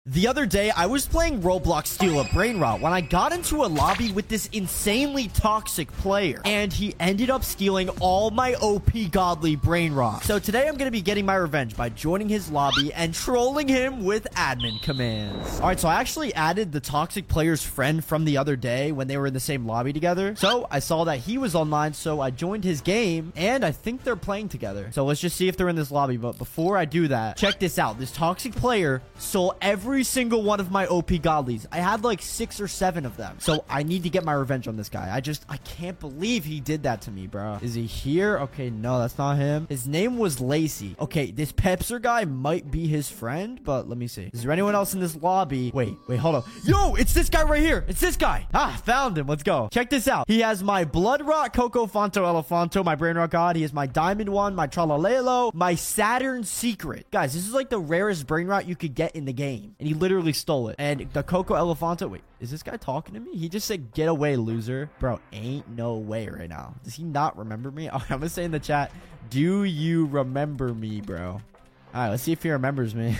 The other day, I was playing Roblox Steal a Brain Rot when I got into a lobby with this insanely toxic player, and he ended up stealing all my OP godly Brain Rot. So today, I'm going to be getting my revenge by joining his lobby and trolling him with admin commands. All right, so I actually added the toxic player's friend from the other day when they were in the same lobby together. So I saw that he was online, so I joined his game, and I think they're playing together. So let's just see if they're in this lobby. But before I do that, check this out. This toxic player stole every single one of my OP godlies. I had like 6 or 7 of them. So I need to get my revenge on this guy. I can't believe he did that to me, bro. Is he here? Okay, no, that's not him. His name was Lacey. Okay, this Pepser guy might be his friend, but let me see. Is there anyone else in this lobby? Wait, hold on. Yo, it's this guy right here. It's this guy. Ah, found him. Let's go. Check this out. He has my Blood Rot, Coco Fonto Elefanto, my Brain Rot God. He has my Diamond one, my Tralalelo, my Saturn Secret. Guys, this is like the rarest Brain Rot you could get in the game. And he literally stole it. And the Coco Elefanto. Wait, is this guy talking to me? He just said, get away, loser. Bro, ain't no way right now. Does he not remember me? Oh, I'm gonna say in the chat, do you remember me, bro? All right, let's see if he remembers me.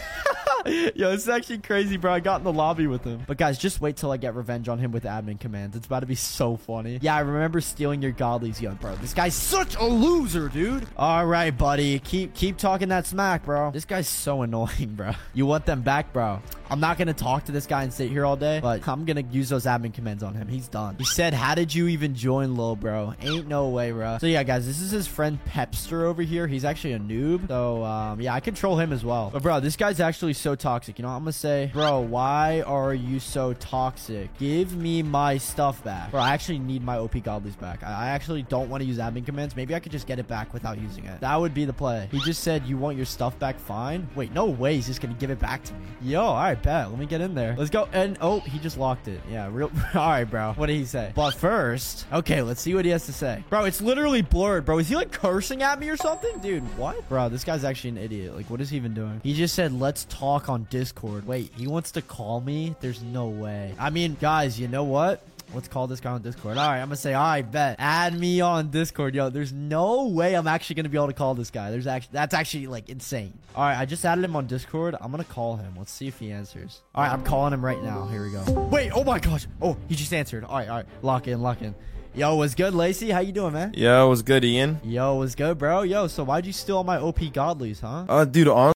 Yo, this is actually crazy, bro. I got in the lobby with him. But guys, just wait till I get revenge on him with admin commands. It's about to be so funny. Yeah, I remember stealing your godlies, young bro. This guy's such a loser, dude. All right, buddy. Keep talking that smack, bro. This guy's so annoying, bro. You want them back, bro? I'm not going to talk to this guy and sit here all day, but I'm going to use those admin commands on him. He's done. He said, how did you even join, lil bro? Ain't no way, bro. So yeah, guys, this is his friend Pepster over here. He's actually a noob. So yeah, I control him as well. But bro, this guy's actually so toxic. You know what I'm going to say? Bro, why are you so toxic? Give me my stuff back. Bro, I actually need my OP godlies back. I actually don't want to use admin commands. Maybe I could just get it back without using it. That would be the play. He just said, you want your stuff back? Fine. Wait, no way he's just going to give it back to me. Yo, all right, bet. Let me get in there. Let's go. And oh, he just locked it. Yeah, real. All right, bro. What did he say? But first, okay, let's see what he has to say. Bro, it's literally blurred, bro. Is he like cursing at me or something? Dude, what? Bro, this guy's actually an idiot. Like, what is he even doing? He just said, let's talk on Discord. Wait, he wants to call me? There's no way. I mean, guys, you know what? Let's call this guy on Discord. All right, I'm gonna say, all right, bet. Add me on Discord. Yo, there's no way I'm actually gonna be able to call this guy. That's actually like insane. All right, I just added him on Discord. I'm gonna call him. Let's see if he answers. All right, I'm calling him right now. Here we go. Wait, oh my gosh. Oh, he just answered. All right. Lock in. Yo, what's good, Lacey? How you doing, man? Yo, what's good, Ian? Yo, what's good, bro? Yo, so why'd you steal all my OP godlies, huh? Dude, honestly,